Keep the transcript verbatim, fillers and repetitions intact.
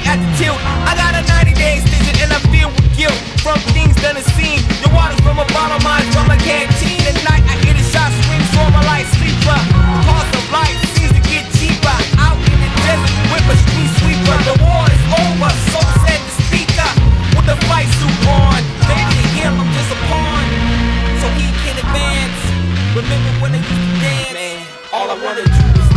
at the tilt. I got a ninety day extension and I feel with guilt from things done and seen. The water from a bottle, mine from a canteen. At night I hear the shots ring, so my light sleeper. Cost of life seems to get cheaper. Out in the desert with a street sweeper. The war is over, so said the speaker with the fight suit on. Maybe to him I'm just a pawn, so he can advance. Remember when I used to dance? Man, all I wanna do is